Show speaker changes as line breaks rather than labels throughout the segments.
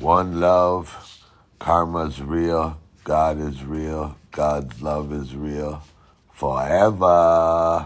One love, karma's real, God is real, God's love is real, forever.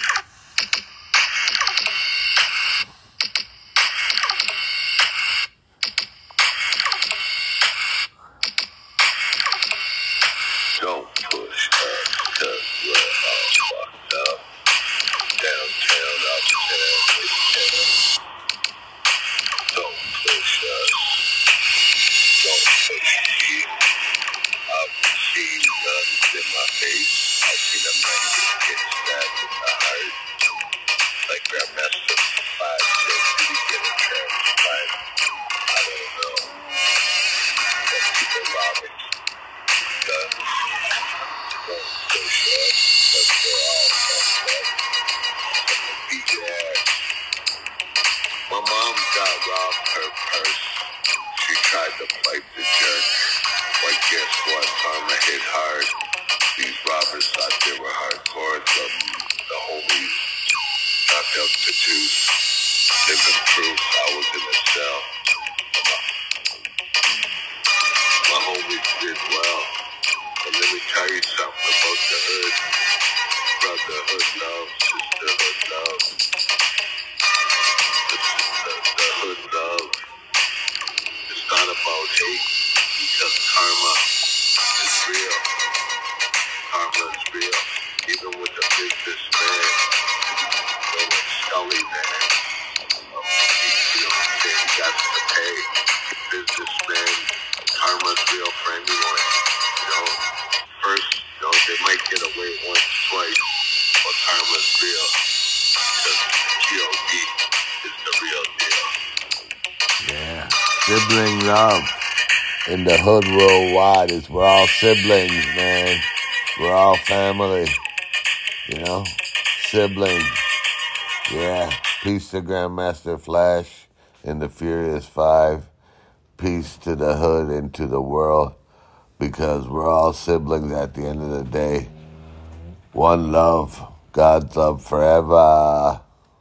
Don't push us, cause we're all fucked up. Downtown, uptown, midtown. Don't push us. Don't push me. I've seen guns in my face. I've seen a man get stabbed in the heart. Like Grandmaster Flash said, did he get a transplant? I don't know. But people robbing guns. Don't push us, cause we're all fucked up. Beat your ass. My mom got robbed her purse. She tried to fight the jerk. But guess what? Karma hit hard. These robbers thought they were hardcore. The homies knocked out the juice. Living proof I was in a cell. My homies did well. And let me tell you something about the hood. Brotherhood love, sisterhood love. The hood love. It's not about hate, because karma is real. Karma is real. Even with the businessman, like Scully, man. You know what I'm saying? He got to pay. Businessman, karma's real for anyone. You know, first, they might get away once, twice, but karma's real. Because G.O.D. is the real deal.
Yeah, sibling love in the hood worldwide is we're all siblings, man. We're all family, siblings. Yeah, peace to Grandmaster Flash and the Furious Five. Peace to the hood and to the world, because we're all siblings at the end of the day. One love, God's love forever.